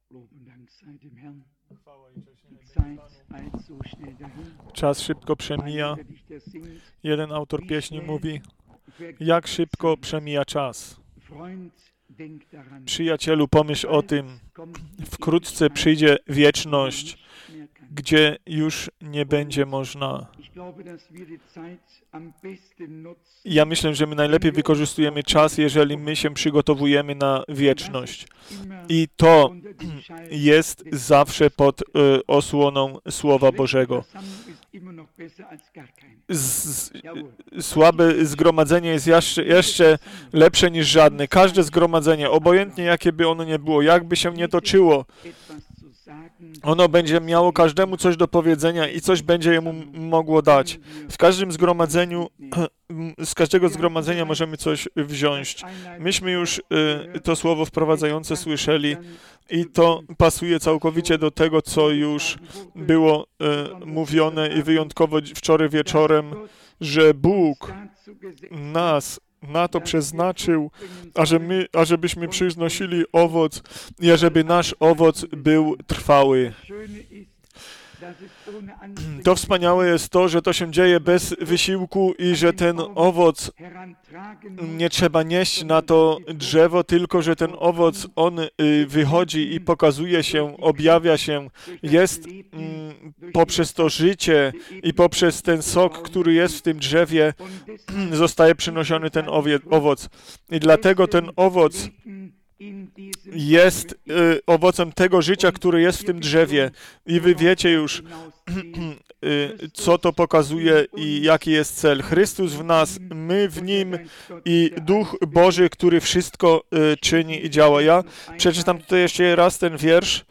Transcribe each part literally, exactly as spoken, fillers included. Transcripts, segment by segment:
Czas szybko przemija. Jeden autor pieśni mówi, jak szybko przemija czas. Przyjacielu, pomyśl o tym. Wkrótce przyjdzie wieczność, gdzie już nie będzie można. Ja myślę, że my najlepiej wykorzystujemy czas, jeżeli my się przygotowujemy na wieczność. I to jest zawsze pod y, osłoną Słowa Bożego. Z, słabe zgromadzenie jest jeszcze, jeszcze lepsze niż żadne. Każde zgromadzenie, obojętnie jakie by ono nie było, jakby się nie toczyło, ono będzie miało każdemu coś do powiedzenia i coś będzie jemu mogło dać. W każdym zgromadzeniu, z każdego zgromadzenia możemy coś wziąć. Myśmy już y, to słowo wprowadzające słyszeli i to pasuje całkowicie do tego, co już było y, mówione i wyjątkowo wczoraj wieczorem, że Bóg nas na to przeznaczył, ażeby my, ażebyśmy przynosili owoc i ażeby nasz owoc był trwały. To wspaniałe jest to, że to się dzieje bez wysiłku i że ten owoc nie trzeba nieść na to drzewo, tylko że ten owoc, on wychodzi i pokazuje się, objawia się, jest mm, poprzez to życie i poprzez ten sok, który jest w tym drzewie, zostaje przynoszony ten owoc. I dlatego ten owoc jest y, owocem tego życia, które jest w tym drzewie. I wy wiecie już, y, co to pokazuje i jaki jest cel. Chrystus w nas, my w Nim i Duch Boży, który wszystko y, czyni i działa. Ja przeczytam tutaj jeszcze raz ten wiersz.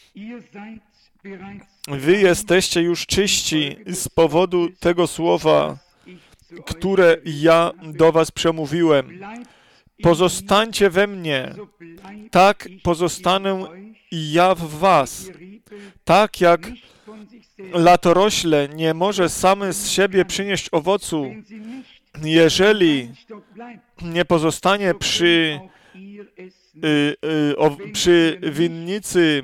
Wy jesteście już czyści z powodu tego słowa, które ja do was przemówiłem. Pozostańcie we mnie, tak pozostanę i ja w was. Tak jak latorośle nie może same z siebie przynieść owocu, jeżeli nie pozostanie przy, y, y, o, przy winnicy,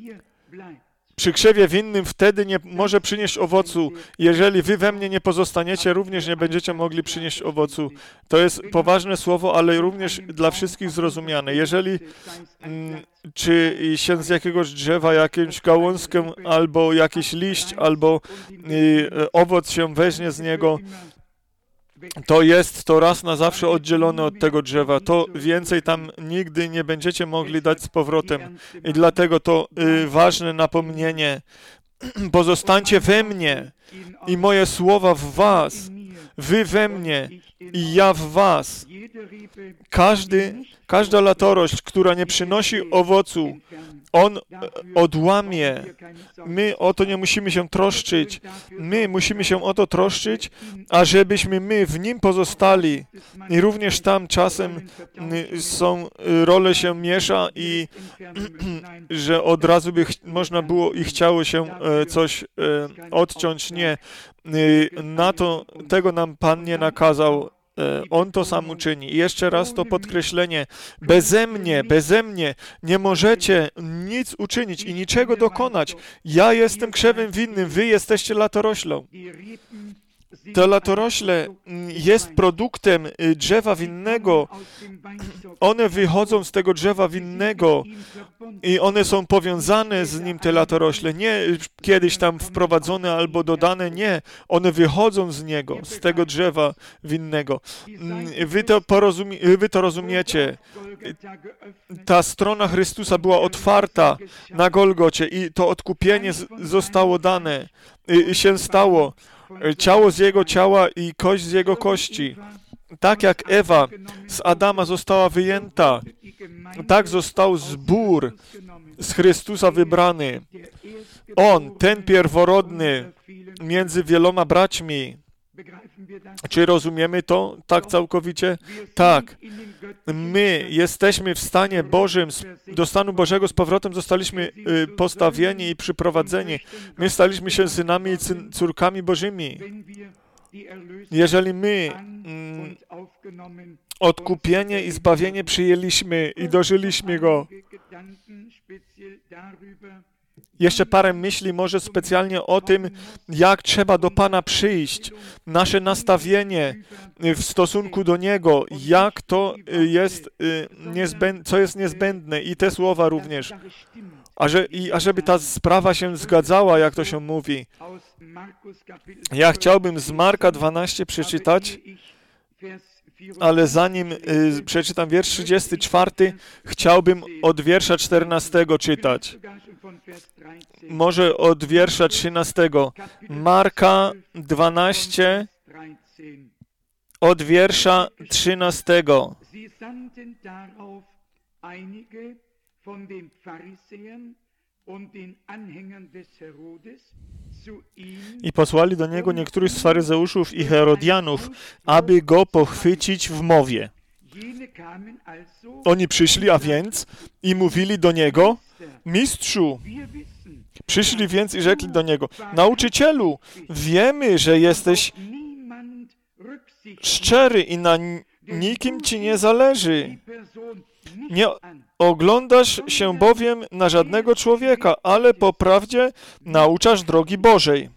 przy krzewie winnym, wtedy nie może przynieść owocu. Jeżeli wy we mnie nie pozostaniecie, również nie będziecie mogli przynieść owocu. To jest poważne słowo, ale również dla wszystkich zrozumiane. Jeżeli mm, czy się z jakiegoś drzewa jakąś gałązkę, albo jakiś liść, albo y, owoc się weźmie z niego, to jest to raz na zawsze oddzielone od tego drzewa. To więcej tam nigdy nie będziecie mogli dać z powrotem. I dlatego to y, ważne napomnienie. Pozostańcie we mnie i moje słowa w was. Wy we mnie i ja w was. Każdy, każda latorość, która nie przynosi owocu, on odłamie. My o to nie musimy się troszczyć. My musimy się o to troszczyć, ażebyśmy my w Nim pozostali. I również tam czasem są, role się miesza i że od razu by ch- można było i chciało się coś odciąć. Nie. Na to, tego nam Pan nie nakazał. On to sam uczyni. I jeszcze raz to podkreślenie. Beze mnie, beze mnie nie możecie nic uczynić i niczego dokonać. Ja jestem krzewem winnym, wy jesteście latoroślą. To latorośle jest produktem drzewa winnego. One wychodzą z tego drzewa winnego i one są powiązane z nim, te latorośle. Nie kiedyś tam wprowadzone albo dodane, nie. One wychodzą z niego, z tego drzewa winnego. Wy to, porozumie, wy to rozumiecie. Ta strona Chrystusa była otwarta na Golgocie i to odkupienie zostało dane i się stało. Ciało z jego ciała i kość z jego kości. Tak jak Ewa z Adama została wyjęta, tak został zbór z Chrystusa wybrany. On, ten pierworodny między wieloma braćmi. Czy rozumiemy to tak całkowicie? Tak. My jesteśmy w stanie Bożym, do stanu Bożego z powrotem zostaliśmy postawieni i przyprowadzeni. My staliśmy się synami i córkami Bożymi. Jeżeli my mm, odkupienie i zbawienie przyjęliśmy i dożyliśmy go, Jeszcze parę myśli może specjalnie o tym, jak trzeba do Pana przyjść, nasze nastawienie w stosunku do Niego, jak to jest niezbędne, co jest niezbędne i te słowa również. A, że, i, a żeby ta sprawa się zgadzała, jak to się mówi. Ja chciałbym z Marka dwanaście przeczytać, ale zanim y, przeczytam wiersz trzydziesty czwarty, chciałbym od wiersza czternastego czytać. Może od wiersza trzynastego. Marka dwanaście, od wiersza trzynastego. I posłali do niego niektórych z faryzeuszów i Herodianów, aby go pochwycić w mowie. Oni przyszli, a więc, i mówili do niego: Mistrzu, przyszli więc i rzekli do niego: Nauczycielu, wiemy, że jesteś szczery i na nikim ci nie zależy. Nie oglądasz się bowiem na żadnego człowieka, ale po prawdzie nauczasz drogi Bożej.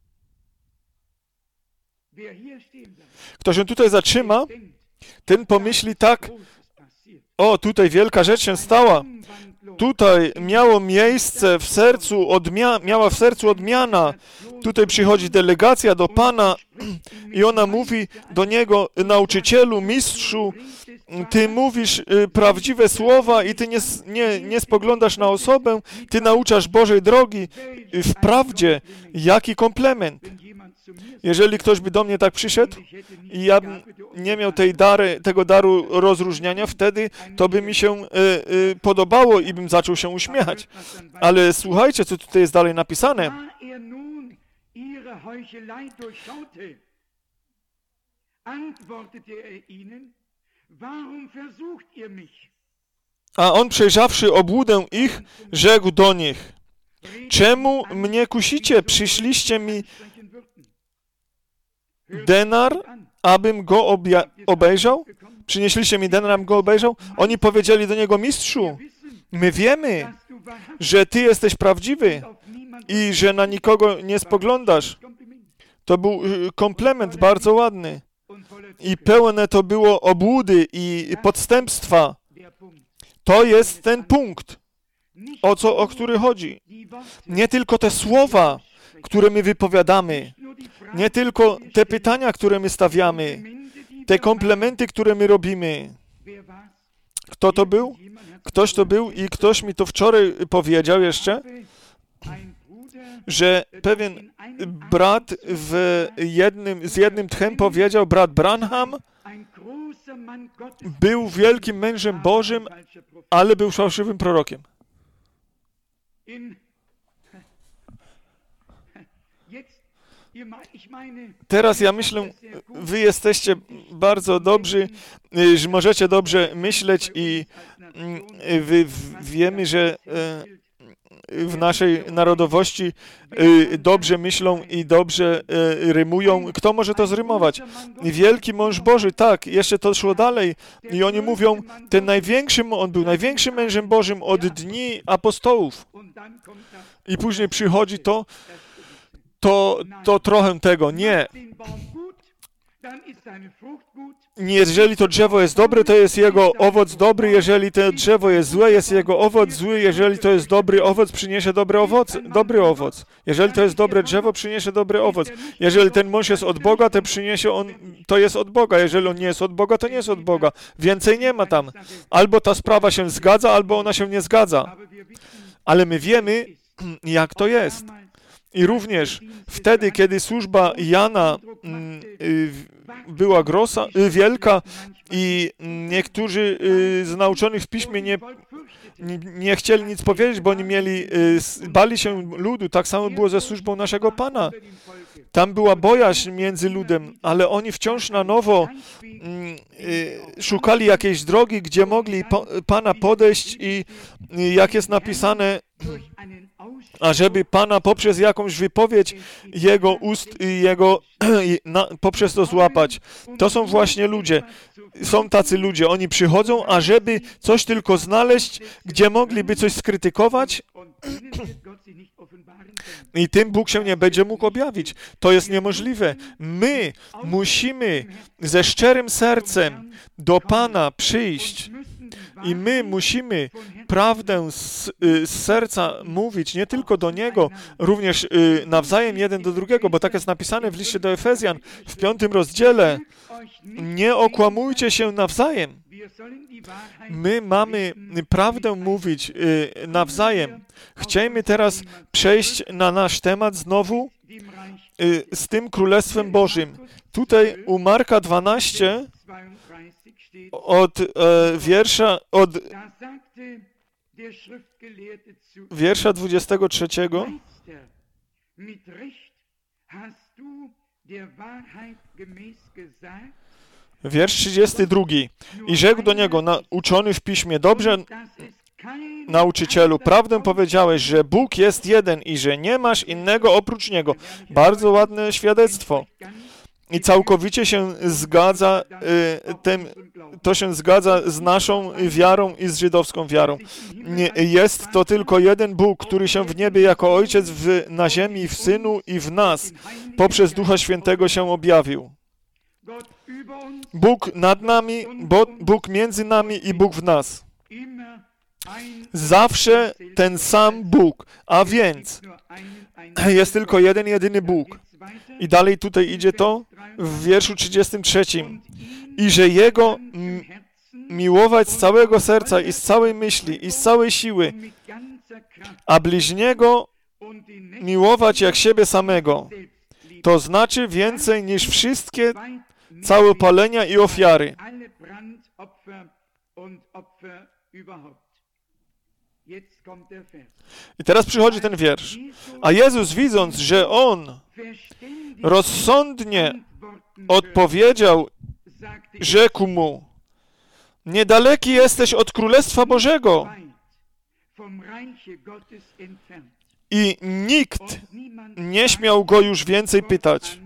Kto się tutaj zatrzyma, ten pomyśli tak: o, tutaj wielka rzecz się stała. Tutaj miało miejsce w sercu, odmia- miała w sercu odmiana. Tutaj przychodzi delegacja do Pana i ona mówi do Niego: nauczycielu, mistrzu, Ty mówisz y, prawdziwe słowa i Ty nie, nie, nie spoglądasz na osobę, Ty nauczasz Bożej drogi y, w prawdzie. Jaki komplement. Jeżeli ktoś by do mnie tak przyszedł i ja bym nie miał tej dary, tego daru rozróżniania, wtedy to by mi się y, y, podobało i bym zaczął się uśmiechać. Ale słuchajcie, co tutaj jest dalej napisane. A on, przejrzawszy obłudę ich, rzekł do nich: czemu mnie kusicie? Przyszliście mi denar, abym go obja- obejrzał? Przynieśliście mi denar, abym go obejrzał? Oni powiedzieli do niego: Mistrzu, my wiemy, że Ty jesteś prawdziwy i że na nikogo nie spoglądasz. To był komplement bardzo ładny. I pełne to było obłudy i podstępstwa. To jest ten punkt, o co, o który chodzi. Nie tylko te słowa, które my wypowiadamy, nie tylko te pytania, które my stawiamy, te komplementy, które my robimy. Kto to był? Ktoś to był i ktoś mi to wczoraj powiedział jeszcze, że pewien brat w jednym, z jednym tchem powiedział: brat Branham był wielkim mężem Bożym, ale był fałszywym prorokiem. Teraz ja myślę, wy jesteście bardzo dobrzy, że możecie dobrze myśleć i wy wiemy, że w naszej narodowości dobrze myślą i dobrze rymują. Kto może to zrymować? Wielki mąż Boży, tak, jeszcze to szło dalej. I oni mówią, ten największy, on był największym mężem Bożym od dni apostołów. I później przychodzi to, to, to trochę tego. Nie. Jeżeli to drzewo jest dobre, to jest jego owoc dobry. Jeżeli to drzewo jest złe, jest jego owoc zły. Jeżeli to jest dobry owoc, przyniesie dobry owoc. Dobry owoc. Jeżeli to jest dobre drzewo, przyniesie dobry owoc. Jeżeli ten mąż jest od Boga, to przyniesie on, to jest od Boga. Jeżeli on nie jest od Boga, to nie jest od Boga. Więcej nie ma tam. Albo ta sprawa się zgadza, albo ona się nie zgadza. Ale my wiemy, jak to jest. I również wtedy, kiedy służba Jana była grosa, wielka i niektórzy z nauczonych w Piśmie nie, nie chcieli nic powiedzieć, bo oni mieli, bali się ludu. Tak samo było ze służbą naszego Pana. Tam była bojaźń między ludem, ale oni wciąż na nowo szukali jakiejś drogi, gdzie mogli Pana podejść i jak jest napisane, ażeby Pana poprzez jakąś wypowiedź Jego ust i Jego na, poprzez to złapać. To są właśnie ludzie. Są tacy ludzie. Oni przychodzą, ażeby coś tylko znaleźć, gdzie mogliby coś skrytykować i tym Bóg się nie będzie mógł objawić. To jest niemożliwe. My musimy ze szczerym sercem do Pana przyjść i my musimy prawdę z, z serca mówić, nie tylko do Niego, również y, nawzajem jeden do drugiego, bo tak jest napisane w liście do Efezjan w piątym rozdziale. Nie okłamujcie się nawzajem. My mamy prawdę mówić y, nawzajem. Chciejmy teraz przejść na nasz temat znowu y, z tym Królestwem Bożym. Tutaj u Marka dwanaście od e, wiersza od wiersza dwudziestego trzeciego wiersz trzydziesty drugi. I rzekł do niego, nauczony w piśmie, dobrze, nauczycielu, prawdę powiedziałeś, że Bóg jest jeden i że nie masz innego oprócz Niego. Bardzo ładne świadectwo. I całkowicie się zgadza, y, tym, to się zgadza z naszą wiarą i z żydowską wiarą. Nie, jest to tylko jeden Bóg, który się w niebie jako Ojciec w, na ziemi, w Synu i w nas poprzez Ducha Świętego się objawił. Bóg nad nami, bo Bóg między nami i Bóg w nas. Zawsze ten sam Bóg, a więc jest tylko jeden, jedyny Bóg. I dalej tutaj idzie to w wierszu trzydziestym trzecim. I że Jego miłować z całego serca i z całej myśli i z całej siły, a bliźniego miłować jak siebie samego. To znaczy więcej niż wszystkie całopalenia i ofiary. I teraz przychodzi ten wiersz. A Jezus, widząc, że On rozsądnie odpowiedział, rzekł mu, niedaleki jesteś od Królestwa Bożego. I nikt nie śmiał go już więcej pytać.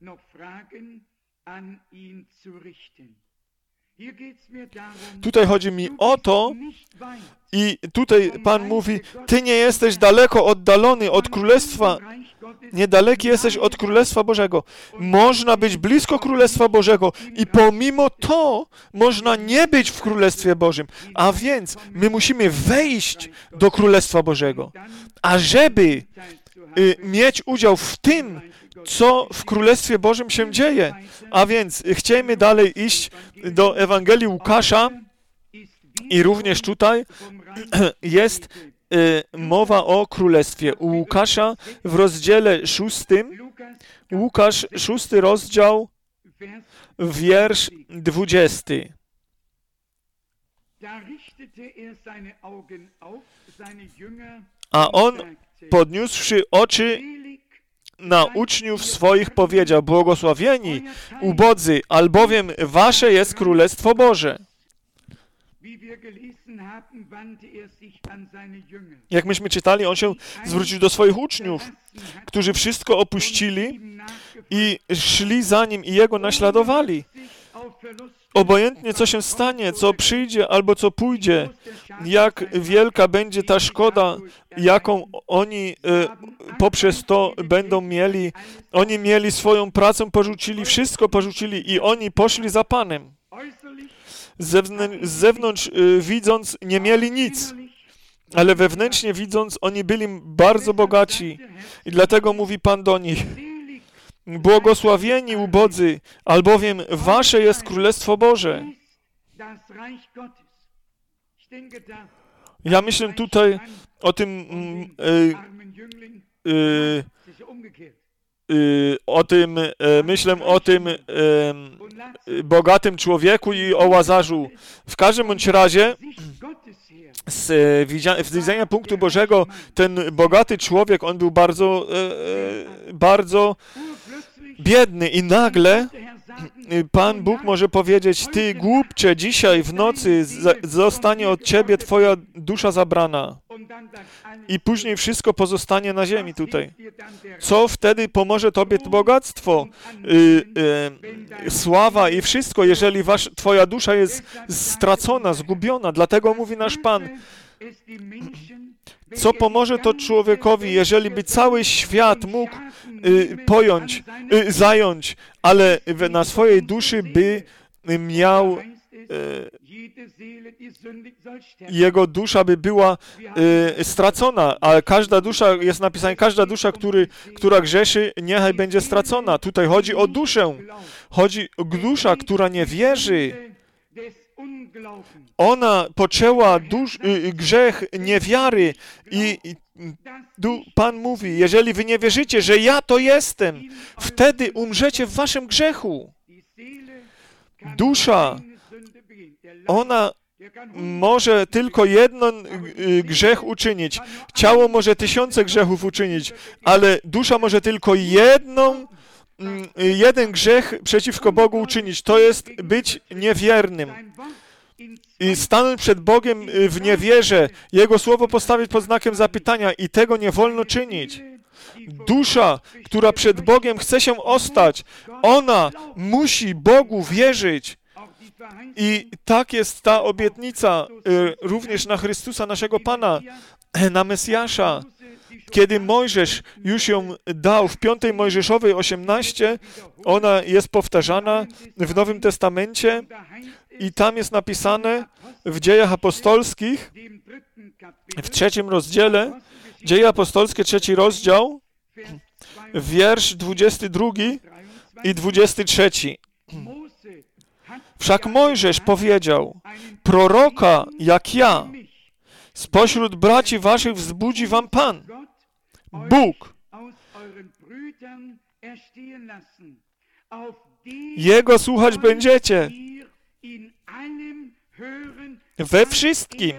Tutaj chodzi mi o to, i tutaj Pan mówi, Ty nie jesteś daleko oddalony od Królestwa, niedaleki jesteś od Królestwa Bożego. Można być blisko Królestwa Bożego i pomimo to można nie być w Królestwie Bożym. A więc my musimy wejść do Królestwa Bożego. A żeby y, mieć udział w tym, co w Królestwie Bożym się dzieje. A więc chciejmy dalej iść do Ewangelii Łukasza i również tutaj jest y, mowa o Królestwie. U Łukasza w rozdziale szóstym, Łukasz, szósty rozdział, wiersz dwudziesty. A on, podniósłszy oczy na uczniów swoich, powiedział, błogosławieni ubodzy, albowiem wasze jest Królestwo Boże. Jak myśmy czytali, on się zwrócił do swoich uczniów, którzy wszystko opuścili i szli za nim i jego naśladowali. Obojętnie, co się stanie, co przyjdzie albo co pójdzie, jak wielka będzie ta szkoda, jaką oni e, poprzez to będą mieli. Oni mieli swoją pracę, porzucili, wszystko porzucili i oni poszli za Panem. Z zewnątrz y, widząc, nie mieli nic, ale wewnętrznie widząc, oni byli bardzo bogaci. I dlatego mówi Pan do nich, błogosławieni ubodzy, albowiem wasze jest Królestwo Boże. Ja myślę tutaj o tym y, y, y, o tym, y, myślę o tym y, y, bogatym człowieku i o Łazarzu. W każdym bądź razie z y, widzenia punktu Bożego ten bogaty człowiek, on był bardzo, y, y, bardzo biedny i nagle Pan Bóg może powiedzieć, ty głupcze, dzisiaj w nocy zostanie od ciebie twoja dusza zabrana. I później wszystko pozostanie na ziemi tutaj. Co wtedy pomoże Tobie to bogactwo, y, y, sława i wszystko, jeżeli wasz, Twoja dusza jest stracona, zgubiona? Dlatego mówi nasz Pan, co pomoże to człowiekowi, jeżeli by cały świat mógł y, pojąć, y, zająć, ale na swojej duszy by miał, y, jego dusza by była y, stracona, ale każda dusza, jest napisane, każda dusza, który, która grzeszy, niechaj będzie stracona. Tutaj chodzi o duszę. Chodzi o dusza, która nie wierzy. Ona poczęła dusz, y, grzech niewiary i, i du, Pan mówi, jeżeli wy nie wierzycie, że ja to jestem, wtedy umrzecie w waszym grzechu. Dusza, ona może tylko jeden grzech uczynić. Ciało może tysiące grzechów uczynić, ale dusza może tylko jedną, jeden grzech przeciwko Bogu uczynić. To jest być niewiernym. I stanąć przed Bogiem w niewierze, Jego słowo postawić pod znakiem zapytania i tego nie wolno czynić. Dusza, która przed Bogiem chce się ostać, ona musi Bogu wierzyć. I tak jest ta obietnica również na Chrystusa, naszego Pana, na Mesjasza. Kiedy Mojżesz już ją dał w piątej Mojżeszowej osiemnaście, ona jest powtarzana w Nowym Testamencie i tam jest napisane w Dziejach Apostolskich, w trzecim rozdziale, Dzieje Apostolskie, trzeci rozdział, wiersz dwudziesty drugi i dwudziesty trzeci. Wszak Mojżesz powiedział, proroka jak ja, spośród braci waszych wzbudzi wam Pan, Bóg. Jego słuchać będziecie we wszystkim,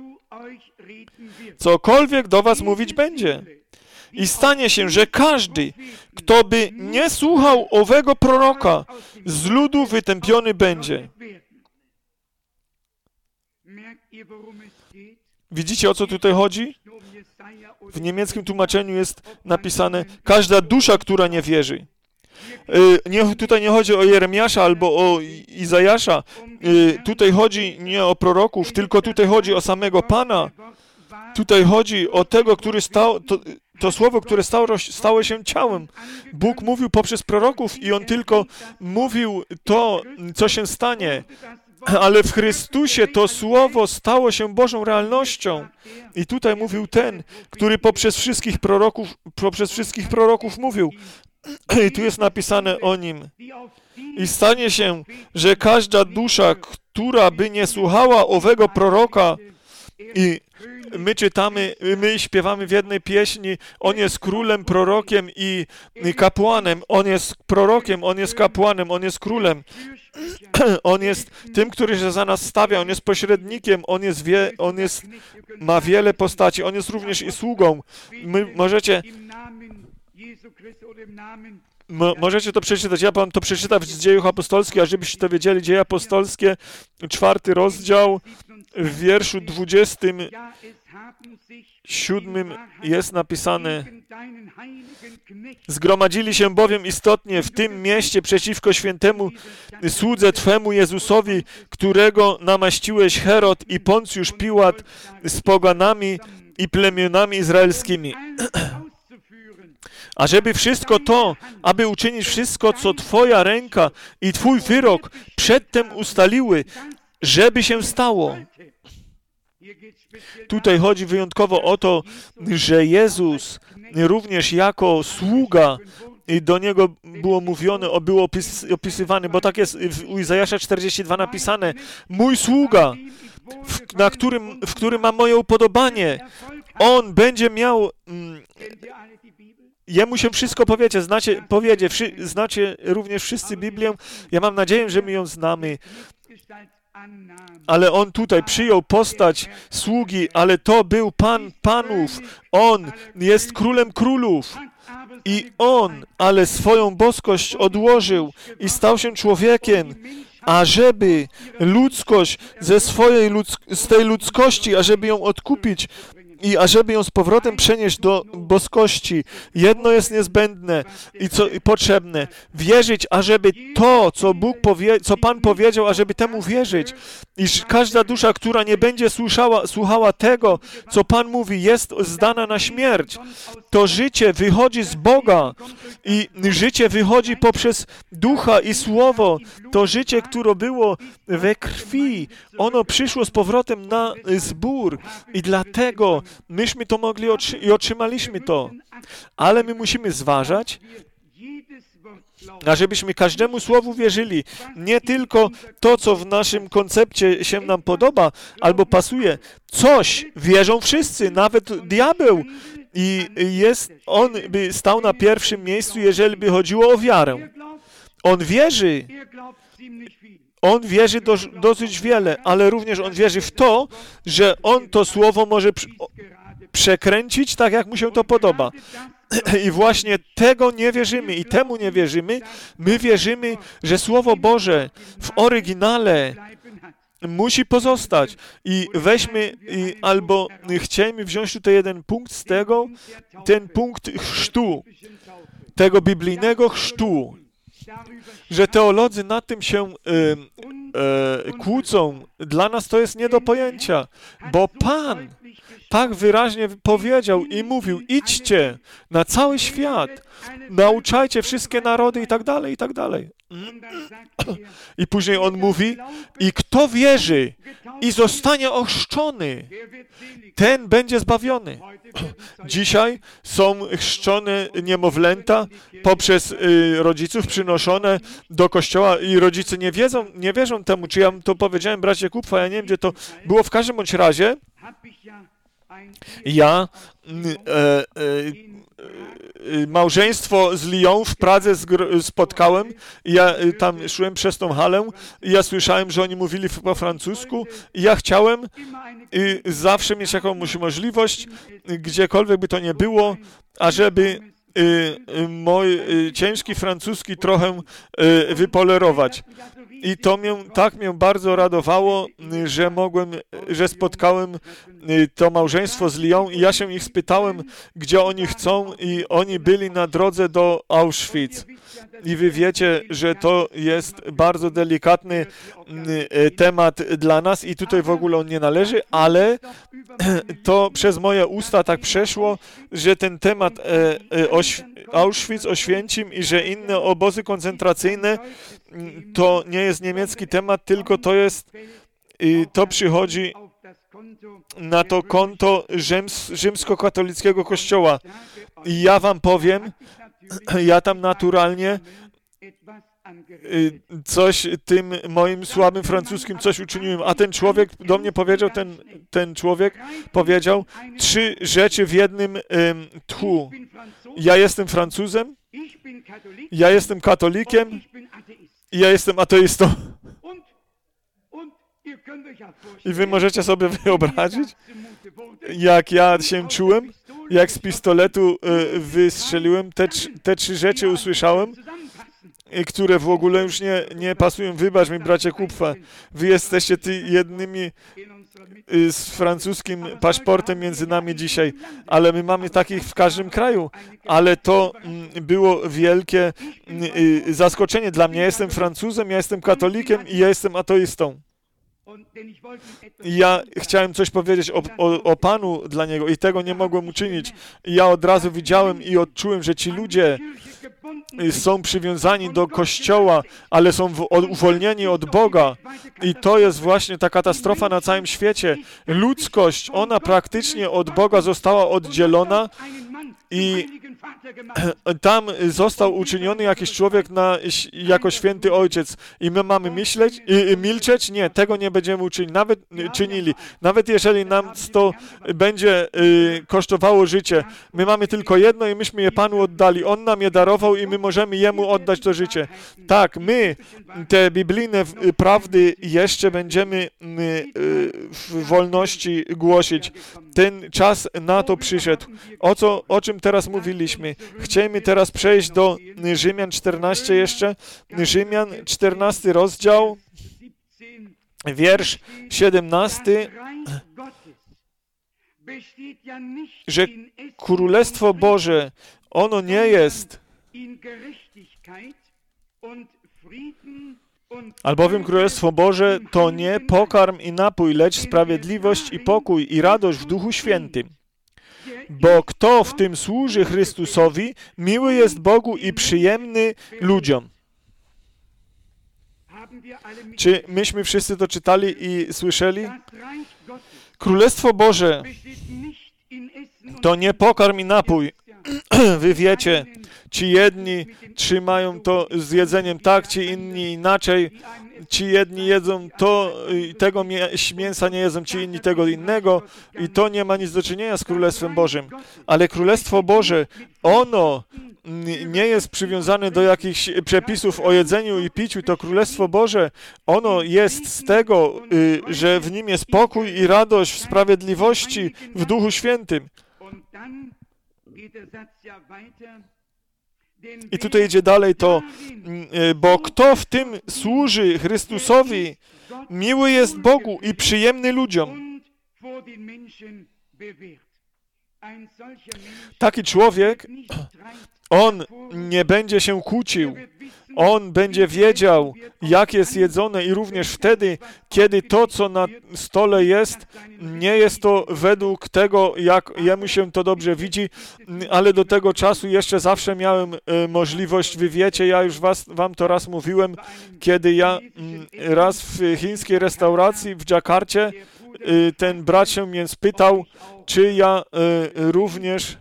cokolwiek do was mówić będzie. I stanie się, że każdy, kto by nie słuchał owego proroka, z ludu wytępiony będzie. Widzicie, o co tutaj chodzi? W niemieckim tłumaczeniu jest napisane, każda dusza, która nie wierzy. Nie, tutaj nie chodzi o Jeremiasza albo o Izajasza. Tutaj chodzi nie o proroków, tylko tutaj chodzi o samego Pana. Tutaj chodzi o tego, który stał, to, to słowo, które stało, stało się ciałem. Bóg mówił poprzez proroków i On tylko mówił to, co się stanie. Ale w Chrystusie to słowo stało się Bożą realnością. I tutaj mówił ten, który poprzez wszystkich proroków, poprzez wszystkich proroków mówił. I tu jest napisane o nim. I stanie się, że każda dusza, która by nie słuchała owego proroka, i my czytamy, my śpiewamy w jednej pieśni, on jest królem, prorokiem i, i kapłanem. On jest prorokiem, on jest kapłanem, on jest królem. On jest tym, który się za nas stawia, on jest pośrednikiem, on jest wie, on jest, ma wiele postaci, on jest również i sługą. My możecie Mo, możecie to przeczytać, ja Wam to przeczytam z Dziejów Apostolskich, a żebyście to wiedzieli, Dzieje Apostolskie, czwarty rozdział, w wierszu dwudziestym siódmym jest napisane: zgromadzili się bowiem istotnie w tym mieście przeciwko świętemu słudze Twemu Jezusowi, którego namaściłeś Herod i Poncjusz Piłat z poganami i plemionami izraelskimi. Ażeby wszystko to, aby uczynić wszystko, co Twoja ręka i Twój wyrok przedtem ustaliły, żeby się stało. Tutaj chodzi wyjątkowo o to, że Jezus również jako sługa, i do Niego było mówione, był opis, opisywany, bo tak jest w Izajasza czterdzieści dwa napisane, mój sługa, w, na którym, w którym ma moje upodobanie, on będzie miał... Mm, Jemu się wszystko powiecie, znacie, powiedzie, wszy, znacie również wszyscy Biblię. Ja mam nadzieję, że my ją znamy. Ale on tutaj przyjął postać sługi, ale to był Pan Panów. On jest Królem Królów. I on, ale swoją boskość odłożył i stał się człowiekiem, ażeby ludzkość ze swojej, ludz- z tej ludzkości, ażeby ją odkupić, I ażeby ją z powrotem przenieść do boskości, jedno jest niezbędne i, co, i potrzebne. Wierzyć, ażeby to, co Bóg powie, co Pan powiedział, ażeby temu wierzyć. Iż każda dusza, która nie będzie słuchała, słuchała tego, co Pan mówi, jest zdana na śmierć. To życie wychodzi z Boga i życie wychodzi poprzez Ducha i Słowo. To życie, które było we krwi, ono przyszło z powrotem na zbór i dlatego myśmy to mogli otrzy- i otrzymaliśmy to. Ale my musimy zważać, ażebyśmy każdemu słowu wierzyli. Nie tylko to, co w naszym koncepcie się nam podoba albo pasuje. Coś wierzą wszyscy, nawet diabeł. I jest, on by stał na pierwszym miejscu, jeżeli by chodziło o wiarę. On wierzy. On wierzy do, dosyć wiele, ale również on wierzy w to, że on to słowo może pr- przekręcić tak, jak mu się to podoba. I właśnie tego nie wierzymy i temu nie wierzymy. My wierzymy, że Słowo Boże w oryginale musi pozostać. I weźmy, i, albo chcielibyśmy wziąć tutaj jeden punkt z tego, ten punkt chrztu, tego biblijnego chrztu, że teolodzy nad tym się e, e, kłócą. Dla nas to jest nie do pojęcia, bo Pan tak wyraźnie powiedział i mówił, idźcie na cały świat, nauczajcie wszystkie narody i tak dalej, i tak dalej. I później on mówi, i kto wierzy i zostanie ochrzczony, ten będzie zbawiony. Dzisiaj są chrzczone niemowlęta poprzez y, rodziców przynoszone do kościoła i rodzice nie wiedzą, nie wierzą temu, czy ja to powiedziałem bracie Kupfa, ja nie wiem, gdzie to było. W każdym bądź razie ja e, e, e, małżeństwo z Lyon w Pradze spotkałem i ja tam szłem przez tą halę i ja słyszałem, że oni mówili po francusku i ja chciałem y, zawsze mieć jakąś możliwość, gdziekolwiek by to nie było, ażeby y, y, mój y, ciężki francuski trochę y, wypolerować. I to mnie, tak mnie bardzo radowało, że mogłem, że spotkałem to małżeństwo z Lyon i ja się ich spytałem, gdzie oni chcą i oni byli na drodze do Auschwitz. I wy wiecie, że to jest bardzo delikatny temat dla nas i tutaj w ogóle on nie należy, ale to przez moje usta tak przeszło, że ten temat Auschwitz, Oświęcim i że inne obozy koncentracyjne to nie jest niemiecki temat, tylko to jest, to przychodzi na to konto rzyms, rzymskokatolickiego kościoła. I ja wam powiem, ja tam naturalnie coś tym moim słabym francuskim coś uczyniłem, a ten człowiek do mnie powiedział, ten, ten człowiek powiedział trzy rzeczy w jednym um, tchu. Ja jestem Francuzem, ja jestem katolikiem i ja jestem ateistą. I wy możecie sobie wyobrazić, jak ja się czułem, jak z pistoletu y, wystrzeliłem, te, te trzy rzeczy usłyszałem, y, które w ogóle już nie, nie pasują. Wybacz mi, bracie Kupfa, wy jesteście ty jednymi y, z francuskim paszportem między nami dzisiaj, ale my mamy takich w każdym kraju, ale to y, było wielkie y, y, zaskoczenie dla mnie. Ja jestem Francuzem, ja jestem katolikiem i ja jestem ateistą. Ja chciałem coś powiedzieć o, o, o Panu dla Niego i tego nie mogłem uczynić. I ja od razu widziałem i odczułem, że ci ludzie są przywiązani do Kościoła, ale są w, od, uwolnieni od Boga. I to jest właśnie ta katastrofa na całym świecie. Ludzkość, ona praktycznie od Boga została oddzielona i tam został uczyniony jakiś człowiek na, jako święty ojciec i my mamy myśleć, i, i milczeć? Nie, tego nie będziemy uczynić, nawet czynili. Nawet jeżeli nam to będzie y, kosztowało życie, my mamy tylko jedno i myśmy je Panu oddali. On nam je darował i my możemy Jemu oddać to życie. Tak, my te biblijne prawdy jeszcze będziemy y, y, w wolności głosić. Ten czas na to przyszedł. O, co, o czym teraz mówiliśmy? Chcielibyśmy teraz przejść do Rzymian czternaście jeszcze. Rzymian czternasty rozdział, wiersz siedemnasty. że Królestwo Boże, ono nie jest, albowiem Królestwo Boże to nie pokarm i napój, lecz sprawiedliwość i pokój i radość w Duchu Świętym. Bo kto w tym służy Chrystusowi, miły jest Bogu i przyjemny ludziom. Czy myśmy wszyscy to czytali i słyszeli? Królestwo Boże to nie pokarm i napój. Wy wiecie, ci jedni trzymają to z jedzeniem tak, ci inni inaczej. Ci jedni jedzą to, tego mięsa nie jedzą, ci inni tego innego i to nie ma nic do czynienia z Królestwem Bożym. Ale Królestwo Boże, ono nie jest przywiązane do jakichś przepisów o jedzeniu i piciu. To Królestwo Boże, ono jest z tego, że w nim jest pokój i radość w sprawiedliwości w Duchu Świętym. I tutaj idzie dalej to, bo kto w tym służy Chrystusowi, miły jest Bogu i przyjemny ludziom. Taki człowiek, on nie będzie się kłócił. On będzie wiedział, jak jest jedzone i również wtedy, kiedy to, co na stole jest, nie jest to według tego, jak jemu się to dobrze widzi, ale do tego czasu jeszcze zawsze miałem możliwość, wy wiecie, ja już was, wam to raz mówiłem, kiedy ja raz w chińskiej restauracji w Dżakarcie, ten brat się mnie spytał, czy ja również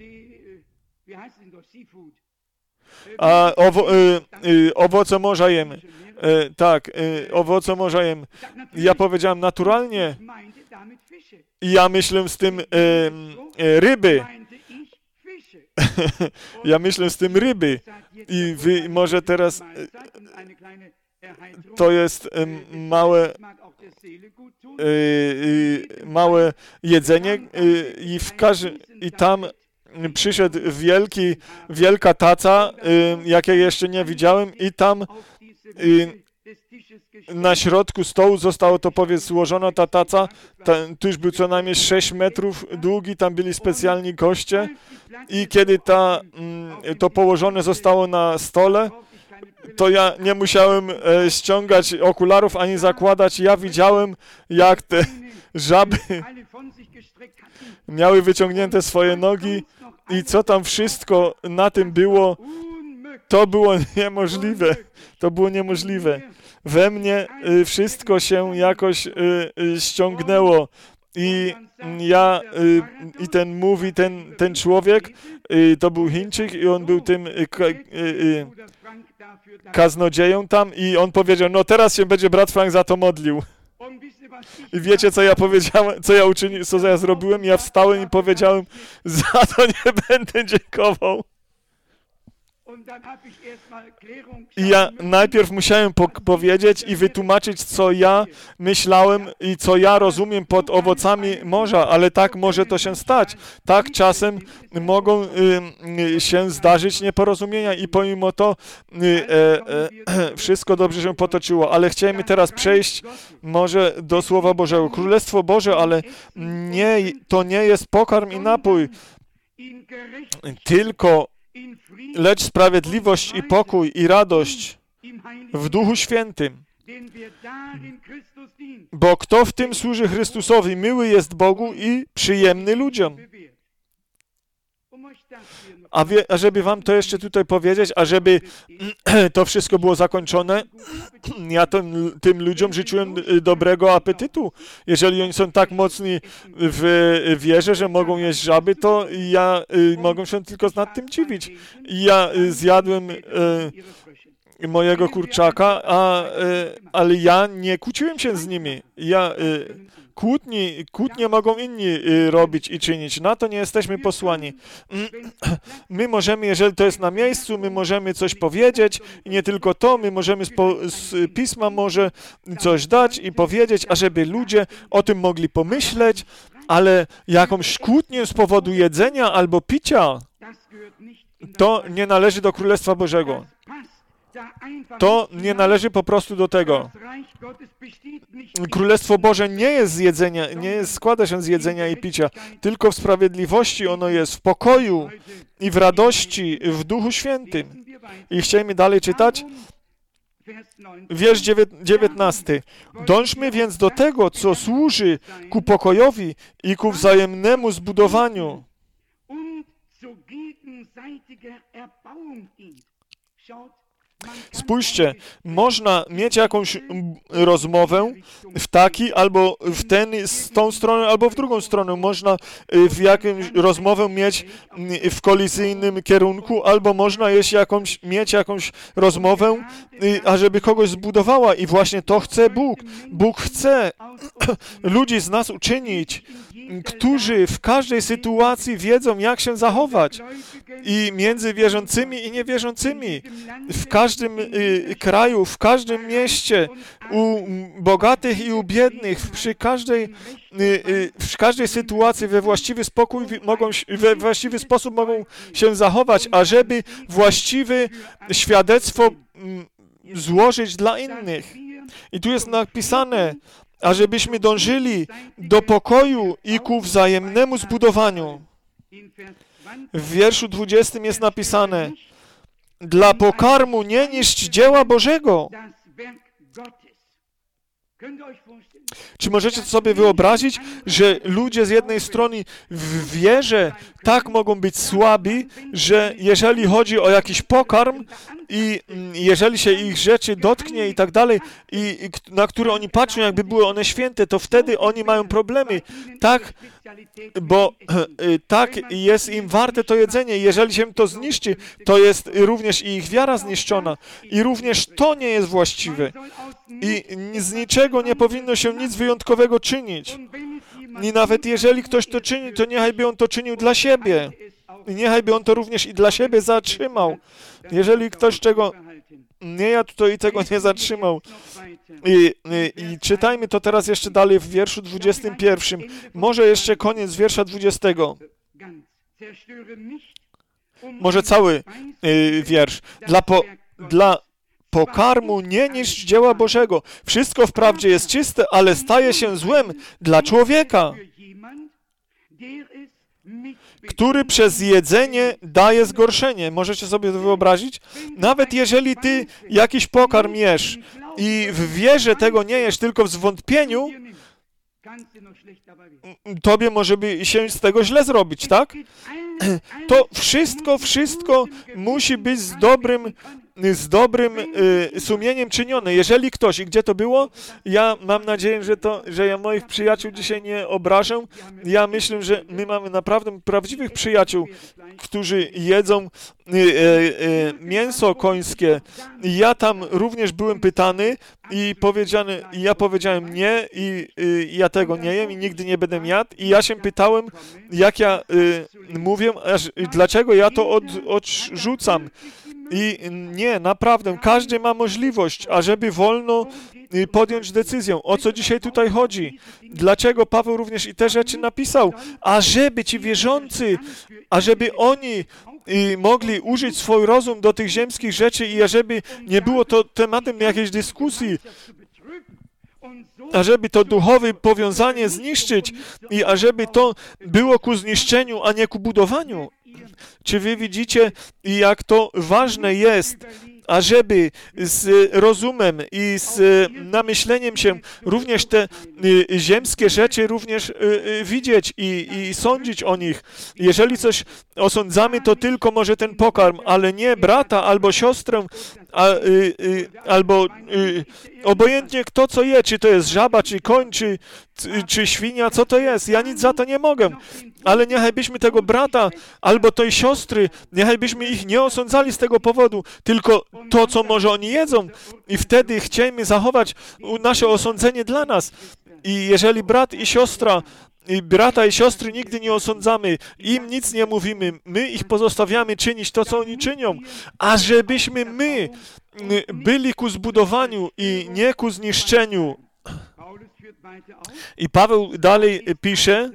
A owo, y, y, owoce morza jem. Y, tak, y, owoce morza jem. Ja powiedziałem naturalnie. Ja myślę z tym y, y, ryby. Ja myślę z tym ryby. I wy może teraz y, to jest y, małe y, y, małe jedzenie y, i w każdym i tam przyszedł wielki, wielka taca, y, jakiej jeszcze nie widziałem i tam y, na środku stołu zostało to, powiedz, złożona ta taca, ta, tu już był co najmniej sześć metrów długi, tam byli specjalni goście i kiedy ta, y, to położone zostało na stole, to ja nie musiałem e, ściągać okularów ani zakładać, ja widziałem, jak te żaby miały wyciągnięte swoje nogi i co tam wszystko na tym było, to było niemożliwe. To było niemożliwe. We mnie y, wszystko się jakoś y, y, ściągnęło i ja, y, i ten mówi, ten, ten człowiek, y, to był Chińczyk i on był tym y, k, y, y, kaznodzieją tam i on powiedział, no teraz się będzie brat Frank za to modlił. I wiecie, co ja powiedziałem, co ja uczyniłem, co ja zrobiłem? Ja wstałem i powiedziałem, za to nie będę dziękował. I ja najpierw musiałem po powiedzieć i wytłumaczyć, co ja myślałem i co ja rozumiem pod owocami morza, ale tak może to się stać. Tak czasem mogą y, się zdarzyć nieporozumienia i pomimo to y, y, y, wszystko dobrze się potoczyło. Ale chciałem teraz przejść może do Słowa Bożego. Królestwo Boże, ale nie, to nie jest pokarm i napój, tylko lecz sprawiedliwość i pokój i radość w Duchu Świętym. Bo kto w tym służy Chrystusowi, miły jest Bogu i przyjemny ludziom. A, wie, a żeby wam to jeszcze tutaj powiedzieć, a żeby to wszystko było zakończone, ja tym, tym ludziom życzyłem dobrego apetytu. Jeżeli oni są tak mocni w wierze, że mogą jeść żaby, to ja y, mogę się tylko nad tym dziwić. Ja y, zjadłem y, mojego kurczaka, a, y, ale ja nie kłóciłem się z nimi. Ja... Y, Kłótni, kłótnie mogą inni y, robić i czynić. Na to nie jesteśmy posłani. My możemy, jeżeli to jest na miejscu, my możemy coś powiedzieć i nie tylko to, my możemy z, po, z Pisma może coś dać i powiedzieć, ażeby ludzie o tym mogli pomyśleć, ale jakąś kłótnię z powodu jedzenia albo picia, to nie należy do Królestwa Bożego. To nie należy po prostu do tego. Królestwo Boże nie jest z jedzenia, nie jest, składa się z jedzenia i picia, tylko w sprawiedliwości ono jest, w pokoju i w radości, w Duchu Świętym. I chcielibyśmy dalej czytać. Wiersz dziewiętnasty. Dążmy więc do tego, co służy ku pokojowi i ku wzajemnemu zbudowaniu. Spójrzcie, można mieć jakąś rozmowę w taki, albo w ten, z tą stronę, albo w drugą stronę. Można w jakąś rozmowę mieć w kolizyjnym kierunku, albo można jest jakąś, mieć jakąś rozmowę, ażeby kogoś zbudowała. I właśnie to chce Bóg. Bóg chce ludzi z nas uczynić, którzy w każdej sytuacji wiedzą, jak się zachować. I między wierzącymi i niewierzącymi. W każdym y, kraju, w każdym mieście, u bogatych i u biednych, przy każdej, y, y, w każdej sytuacji we właściwy spokój mogą, we właściwy sposób mogą się zachować, ażeby właściwe świadectwo y, złożyć dla innych. I tu jest napisane, ażebyśmy dążyli do pokoju i ku wzajemnemu zbudowaniu. W wierszu dwudziestym jest napisane: dla pokarmu nie niszcz dzieła Bożego. Czy możecie sobie wyobrazić, że ludzie z jednej strony w wierze tak mogą być słabi, że jeżeli chodzi o jakiś pokarm i jeżeli się ich rzeczy dotknie i tak dalej, i na które oni patrzą, jakby były one święte, to wtedy oni mają problemy. Tak, bo tak jest im warte to jedzenie. Jeżeli się to zniszczy, to jest również i ich wiara zniszczona. I również to nie jest właściwe. I z niczego nie powinno się nic wyjątkowego czynić. I nawet jeżeli ktoś to czyni, to niechaj by on to czynił dla siebie. I niechaj by on to również i dla siebie zatrzymał. Jeżeli ktoś czego nie jadł, to i tego nie zatrzymał. I, i, I czytajmy to teraz jeszcze dalej w wierszu dwudziestym pierwszym. Może jeszcze koniec wiersza dwudziestego. Może cały y, wiersz. Dla, po, dla pokarmu nie niszcz dzieła Bożego. Wszystko wprawdzie jest czyste, ale staje się złem dla człowieka, który przez jedzenie daje zgorszenie. Możecie sobie to wyobrazić? Nawet jeżeli ty jakiś pokarm jesz i w wierze tego nie jesz, tylko w zwątpieniu, tobie może by się z tego źle zrobić, tak? To wszystko, wszystko musi być z dobrym z dobrym y, sumieniem czynione. Jeżeli ktoś, i gdzie to było, ja mam nadzieję, że to, że ja moich przyjaciół dzisiaj nie obrażę. Ja myślę, że my mamy naprawdę prawdziwych przyjaciół, którzy jedzą y, y, y, mięso końskie. I ja tam również byłem pytany i powiedziane, i ja powiedziałem nie i y, ja tego nie jem i nigdy nie będę jadł. I ja się pytałem, jak ja y, mówię, aż, dlaczego ja to od, odrzucam. I nie, naprawdę, każdy ma możliwość, ażeby wolno podjąć decyzję. O co dzisiaj tutaj chodzi? Dlaczego Paweł również i te rzeczy napisał? Ażeby ci wierzący, ażeby oni mogli użyć swój rozum do tych ziemskich rzeczy i ażeby nie było to tematem jakiejś dyskusji, ażeby to duchowe powiązanie zniszczyć i ażeby to było ku zniszczeniu, a nie ku budowaniu. Czy wy widzicie, jak to ważne jest, ażeby z rozumem i z namyśleniem się również te ziemskie rzeczy również widzieć i, i sądzić o nich. Jeżeli coś osądzamy, to tylko może ten pokarm, ale nie brata albo siostrę, a, y, y, albo y, obojętnie kto co je, czy to jest żaba, czy koń, czy, czy świnia, co to jest. Ja nic za to nie mogę. Ale niechaj byśmy tego brata albo tej siostry, niechaj byśmy ich nie osądzali z tego powodu, tylko to, co może oni jedzą. I wtedy chcielibyśmy zachować nasze osądzenie dla nas. I jeżeli brat i siostra, i brata i siostry nigdy nie osądzamy, im nic nie mówimy, my ich pozostawiamy czynić to, co oni czynią, a żebyśmy my byli ku zbudowaniu i nie ku zniszczeniu. I Paweł dalej pisze,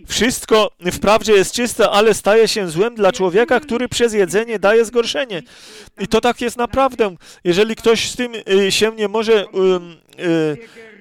Wszystko wprawdzie jest czyste, ale staje się złem dla człowieka, który przez jedzenie daje zgorszenie. I to tak jest naprawdę. Jeżeli ktoś z tym y, się nie może y, y,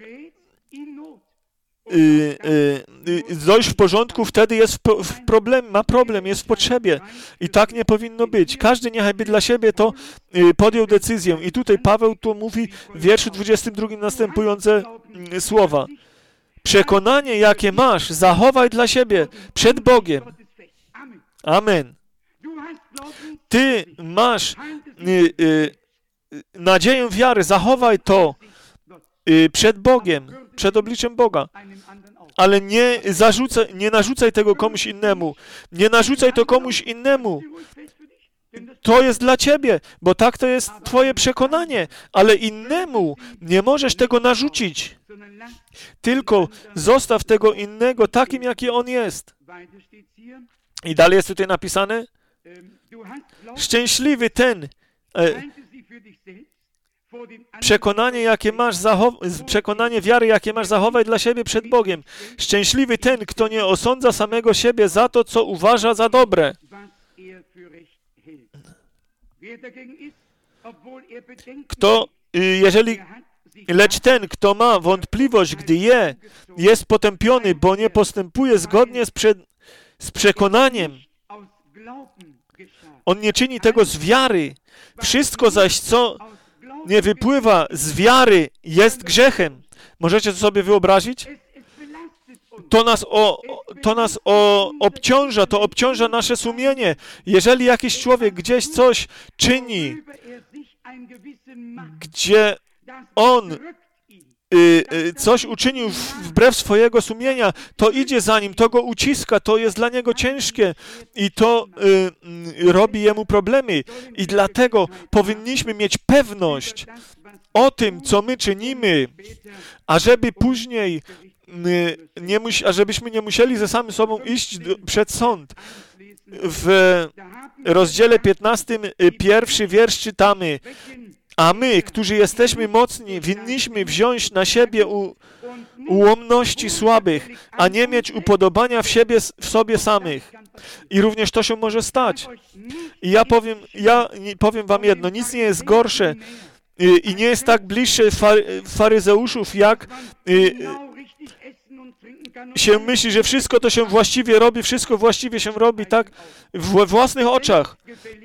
y, y, y, dojść w porządku, wtedy jest w, w problem, ma problem, jest w potrzebie. I tak nie powinno być. Każdy niechajby dla siebie to y, podjął decyzję. I tutaj Paweł tu mówi w wierszu dwudziestym drugim następujące y, słowa. Przekonanie, jakie masz, zachowaj dla siebie przed Bogiem. Amen. Ty masz y, y, nadzieję wiary, zachowaj to y, przed Bogiem, przed obliczem Boga. Ale nie zarzucaj, nie narzucaj tego komuś innemu. Nie narzucaj to komuś innemu. To jest dla ciebie, bo tak to jest twoje przekonanie, ale innemu nie możesz tego narzucić. Tylko zostaw tego innego takim, jaki on jest. I dalej jest tutaj napisane, szczęśliwy ten, e, przekonanie, jakie masz zachow- przekonanie wiary, jakie masz, zachowaj dla siebie przed Bogiem. Szczęśliwy ten, kto nie osądza samego siebie za to, co uważa za dobre. Kto, jeżeli, lecz ten, kto ma wątpliwość, gdy je, jest potępiony, bo nie postępuje zgodnie z, przed, z przekonaniem. On nie czyni tego z wiary. Wszystko zaś, co nie wypływa z wiary, jest grzechem. Możecie to sobie wyobrazić? To nas, o, to nas o, obciąża, to obciąża nasze sumienie. Jeżeli jakiś człowiek gdzieś coś czyni, gdzie on y, y, coś uczynił wbrew swojego sumienia, to idzie za nim, to go uciska, to jest dla niego ciężkie i to y, y, robi jemu problemy. I dlatego powinniśmy mieć pewność o tym, co my czynimy, ażeby później nie mus, ażebyśmy nie musieli ze samym sobą iść do, przed sąd. W rozdziale piętnastym, pierwszy wiersz czytamy: a my, którzy jesteśmy mocni, winniśmy wziąć na siebie u, ułomności słabych, a nie mieć upodobania w, siebie, w sobie samych. I również to się może stać. I ja powiem, ja powiem wam jedno, nic nie jest gorsze i, i nie jest tak bliższe far, faryzeuszów, jak i, się myśli, że wszystko to się właściwie robi, wszystko właściwie się robi, tak, we własnych oczach.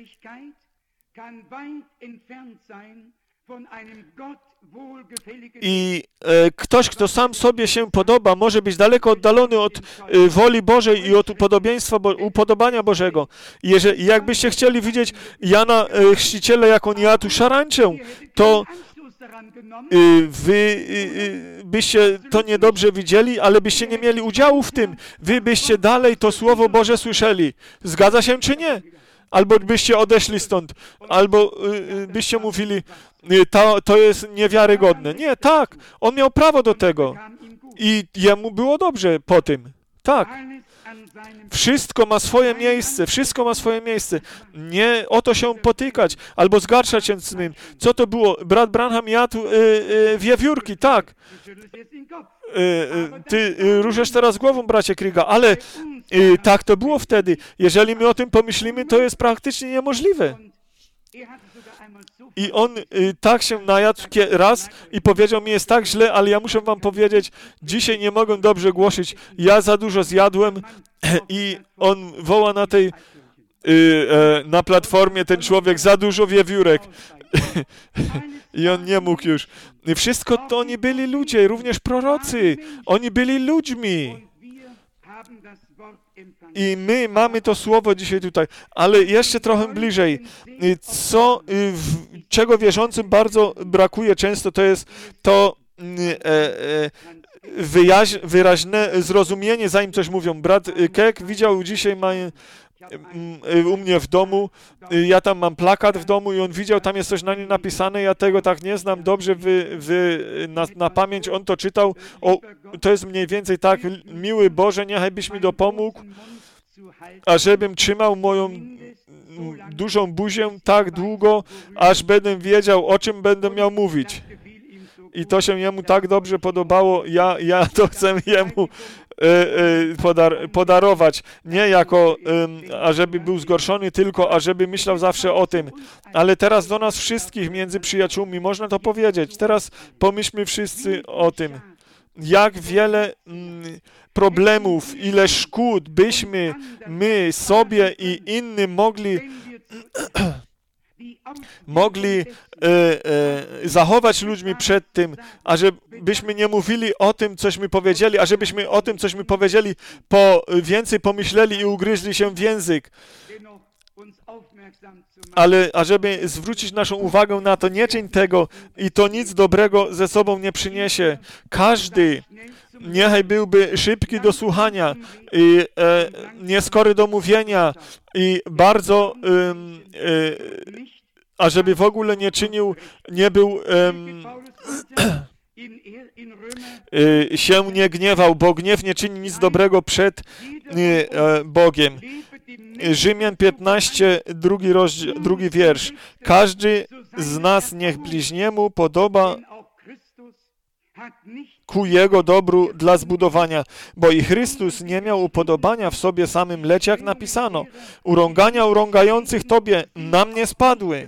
I e, ktoś, kto sam sobie się podoba, może być daleko oddalony od e, woli Bożej i od upodobieństwa, bo, upodobania Bożego. I jeżeli, jakbyście chcieli widzieć Jana e, Chrzciciela, jak on jadł szarańczę, to y, wy y, byście to niedobrze widzieli, ale byście nie mieli udziału w tym. Wy byście dalej to Słowo Boże słyszeli. Zgadza się czy nie? Albo byście odeszli stąd, albo y, byście mówili, y, to, to jest niewiarygodne. Nie, tak, on miał prawo do tego i jemu było dobrze po tym. Tak. Wszystko ma swoje miejsce, wszystko ma swoje miejsce. Nie o to się potykać, albo zgarszać się z tym. Co to było? Brat Branham jadł y, y, wiewiórki, tak. Y, y, ty y, ruszasz teraz głową, bracie Kriga, ale y, tak to było wtedy. Jeżeli my o tym pomyślimy, to jest praktycznie niemożliwe. I on y, tak się najadł raz i powiedział, mi jest tak źle, ale ja muszę wam powiedzieć, dzisiaj nie mogę dobrze głosić, ja za dużo zjadłem i on woła na tej, y, y, na platformie ten człowiek, za dużo wiewiórek. I on nie mógł już. Wszystko to oni byli ludzie, również prorocy. Oni byli ludźmi. I my mamy to słowo dzisiaj tutaj, ale jeszcze trochę bliżej. Co, czego wierzącym bardzo brakuje często, to jest to wyjaź, wyraźne zrozumienie, zanim coś mówią. Brat Kek widział dzisiaj, ma, u mnie w domu, ja tam mam plakat w domu i on widział, tam jest coś na nim napisane, ja tego tak nie znam dobrze wy, wy, na, na pamięć, on to czytał, o, to jest mniej więcej tak, miły Boże, niechaj byś mi dopomógł, ażebym trzymał moją dużą buzię tak długo, aż będę wiedział, o czym będę miał mówić. I to się jemu tak dobrze podobało, ja, ja to chcę jemu podar podarować. Nie jako, ażeby był zgorszony, tylko ażeby myślał zawsze o tym. Ale teraz do nas wszystkich między przyjaciółmi można to powiedzieć. Teraz pomyślmy wszyscy o tym. Jak wiele mm, problemów, ile szkód byśmy my sobie i innym mogli mogli e, e, zachować ludźmi przed tym, a żebyśmy nie mówili o tym, cośmy powiedzieli, a żebyśmy o tym, cośmy powiedzieli, po więcej pomyśleli i ugryźli się w język. Ale ażeby zwrócić naszą uwagę na to, nie czyń tego i to nic dobrego ze sobą nie przyniesie. Każdy niechaj byłby szybki do słuchania i e, nieskory do mówienia i bardzo, e, e, ażeby w ogóle nie czynił, nie był, e, e, się nie gniewał, bo gniew nie czyni nic dobrego przed e, Bogiem. Rzymian piętnaście, drugi, rozdział, drugi wiersz. Każdy z nas niech bliźniemu podoba ku jego dobru dla zbudowania, bo i Chrystus nie miał upodobania w sobie samym, lecz jak napisano, urągania urągających Tobie na mnie spadły.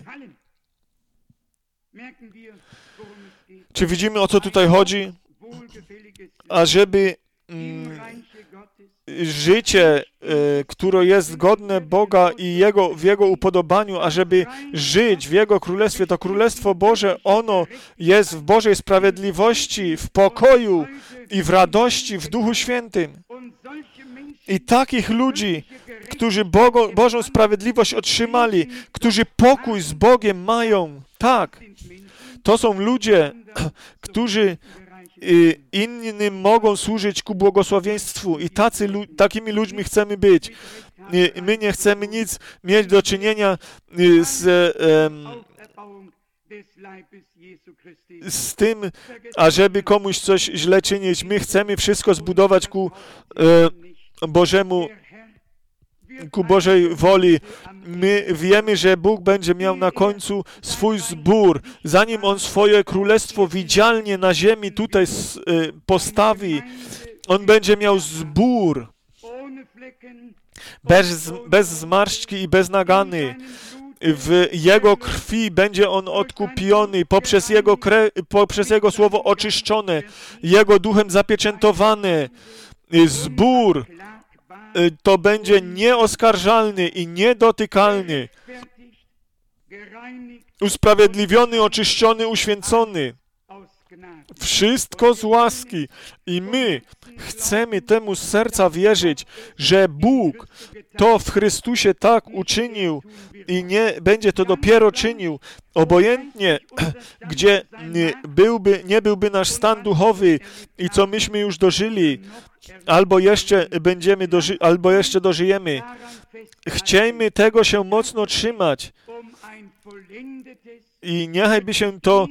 Czy widzimy, o co tutaj chodzi? Ażeby mm, życie, y, które jest godne Boga i jego, w Jego upodobaniu, ażeby żyć w Jego Królestwie, to Królestwo Boże, ono jest w Bożej sprawiedliwości, w pokoju i w radości w Duchu Świętym. I takich ludzi, którzy Bogo, Bożą sprawiedliwość otrzymali, którzy pokój z Bogiem mają, tak, to są ludzie, którzy innym mogą służyć ku błogosławieństwu i tacy, takimi ludźmi chcemy być. My nie chcemy nic mieć do czynienia z, z tym, ażeby komuś coś źle czynić. My chcemy wszystko zbudować ku Bożemu, ku Bożej woli. My wiemy, że Bóg będzie miał na końcu swój zbór. Zanim On swoje królestwo widzialnie na ziemi tutaj postawi, On będzie miał zbór bez, bez zmarszczki i bez nagany. W Jego krwi będzie On odkupiony, poprzez Jego, krew, poprzez Jego słowo oczyszczone, Jego duchem zapieczętowane. Zbór to będzie nieoskarżalny i niedotykalny, usprawiedliwiony, oczyszczony, uświęcony. Wszystko z łaski. I my chcemy temu z serca wierzyć, że Bóg to w Chrystusie tak uczynił i nie będzie to dopiero czynił. Obojętnie, gdzie byłby, nie byłby nasz stan duchowy i co myśmy już dożyli, albo jeszcze będziemy, doży albo jeszcze dożyjemy. Chciejmy tego się mocno trzymać i niechaj by się to,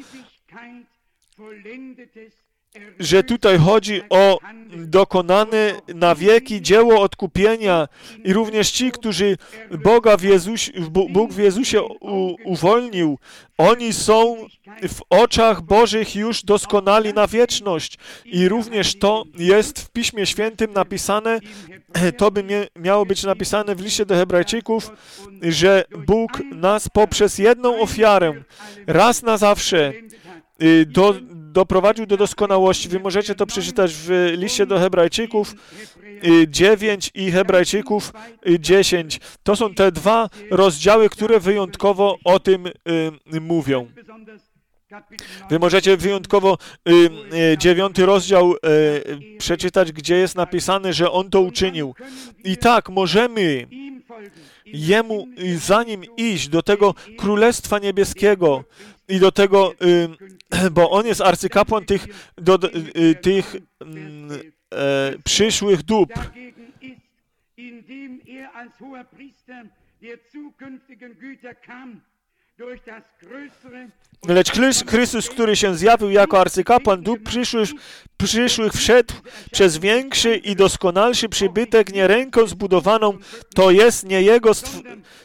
że tutaj chodzi o dokonane na wieki dzieło odkupienia i również ci, którzy Boga w Jezusie, Bóg w Jezusie u, uwolnił, oni są w oczach Bożych już doskonali na wieczność. I również to jest w Piśmie Świętym napisane, to by mie, miało być napisane w liście do Hebrajczyków, że Bóg nas poprzez jedną ofiarę raz na zawsze do, doprowadził do doskonałości. Wy możecie to przeczytać w liście do Hebrajczyków dziewięć i Hebrajczyków dziesięć. To są te dwa rozdziały, które wyjątkowo o tym y, mówią. Wy możecie wyjątkowo y, y, dziewiąty rozdział y, przeczytać, gdzie jest napisane, że On to uczynił. I tak, możemy Jemu za Nim iść do tego Królestwa Niebieskiego i do tego, y, bo On jest arcykapłan tych, do, y, tych y, y, przyszłych dóbr. Lecz Chrystus, który się zjawił jako arcykapłan dóbr przyszłych, przyszłych, wszedł przez większy i doskonalszy przybytek, nie ręką zbudowaną, to jest nie Jego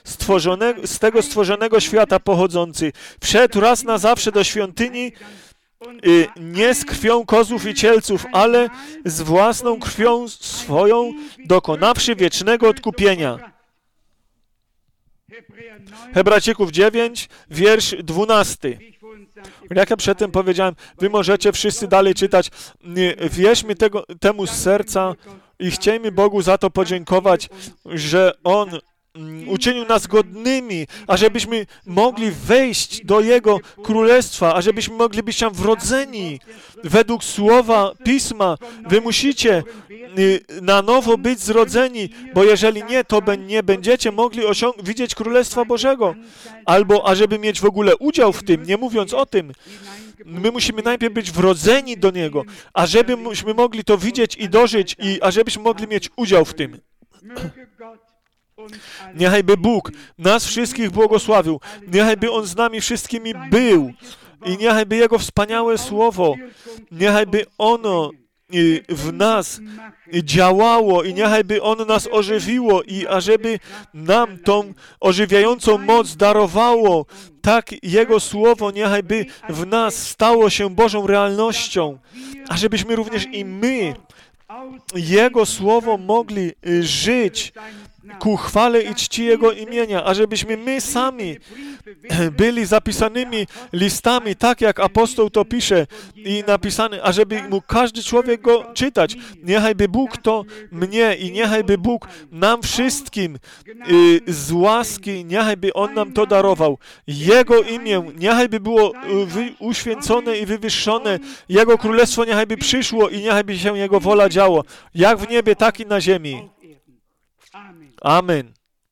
stworzonego, z tego stworzonego świata pochodzący. Wszedł raz na zawsze do świątyni y, nie z krwią kozłów i cielców, ale z własną krwią swoją, dokonawszy wiecznego odkupienia. Hebrajczyków dziewięć, wiersz dwunasty. Jak ja przedtem powiedziałem, wy możecie wszyscy dalej czytać. Wierzmy tego, temu z serca i chciejmy Bogu za to podziękować, że On uczynił nas godnymi, ażebyśmy mogli wejść do Jego Królestwa, ażebyśmy mogli być tam wrodzeni według Słowa Pisma. Wy musicie na nowo być zrodzeni, bo jeżeli nie, to nie będziecie mogli osiąg- widzieć Królestwa Bożego. Albo ażeby mieć w ogóle udział w tym, nie mówiąc o tym, my musimy najpierw być wrodzeni do Niego, ażebyśmy mogli to widzieć i dożyć, i ażebyśmy mogli mieć udział w tym. Niechajby Bóg nas wszystkich błogosławił, niechajby On z nami wszystkimi był i niechajby Jego wspaniałe Słowo, niechajby ono w nas działało i niechajby ono nas ożywiło i ażeby nam tą ożywiającą moc darowało, tak Jego Słowo niechajby w nas stało się Bożą realnością, ażebyśmy również i my Jego Słowo mogli żyć ku chwale i czci Jego imienia, ażebyśmy my sami byli zapisanymi listami, tak jak apostoł to pisze i napisany, ażeby mógł każdy człowiek go czytać. Niechajby Bóg to mnie i niechajby Bóg nam wszystkim y, z łaski, niechajby On nam to darował. Jego imię niechajby było wy, uświęcone i wywyższone. Jego królestwo niechajby przyszło i niechajby się Jego wola działo, jak w niebie, tak i na ziemi. Amen.